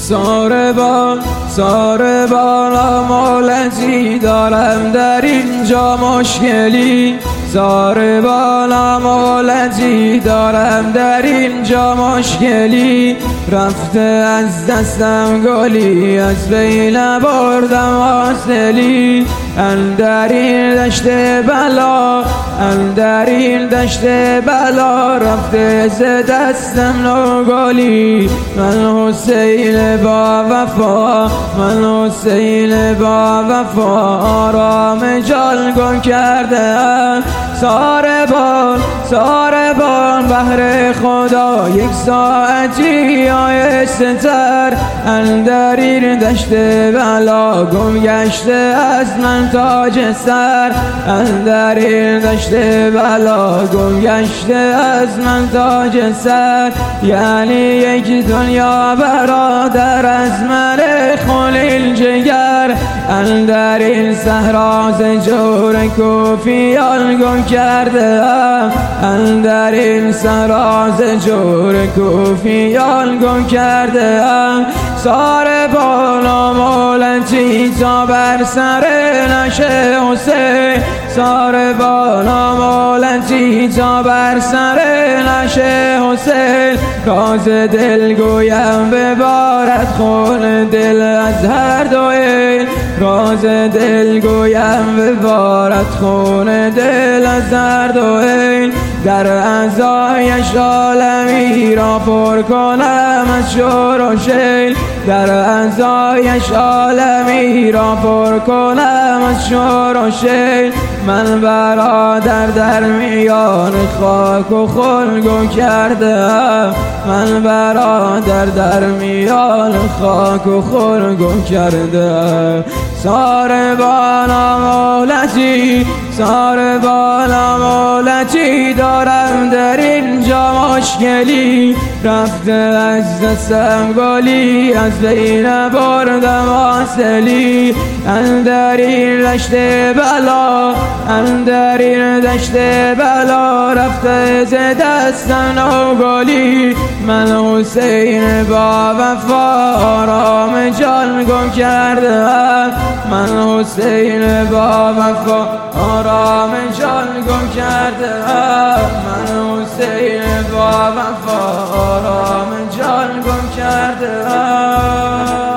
ساربان آمالتی دارم در اینجا مشکلی، ساربان آمالتی دارم در اینجا مشکلی، رفته از دستم گلی از بین بردم حاصلی، اندر این دشت بلا اندر این دشت بلا رفته ز دستم نوگلی، من حسین با وفا من حسین با وفا آرام جان گم کرده، ساربان بهر خدا یک ساعتی آیسته تر، اندر این دشت بلا گم گشته از من تاج سر، اندر این دشت بلا گم گشته از من تاج سر، یعنی یک دنیا برادر از من خلیل جگر، اندر این صحرا ز جور کوفیان گم کرده، اندر این صحرا ز جور کوفیان گم کرده، ساربان آمالتی تا بر سر نشه حسین، ساربان آمالتی تا بر سر نشه حسین، راز دل گویم ببارد خون دل از هر دو این، راز دل گویم ببارد خون دل از هر دو این، در اعضایش عالمی را پر کنم از شور و شیل، در اعضایش عالمی را پر کنم از شور و شیل، من برادر در میان خاک و خون گم کرده، من برادر در میان خاک و خون گم کرده، ساربان آمالتی دارم در اینجا مشکلی، رفته از دستم گلی از بین بردم حاصلی، اندر این دشت بلا اندر این دشت بلا رفته ز دستم نوگلی، من حسین با وفا آرام جان گم کرده، من حسین با وفا آرام جان گم کرده، من حسین با وفا آرام جان گم کرده.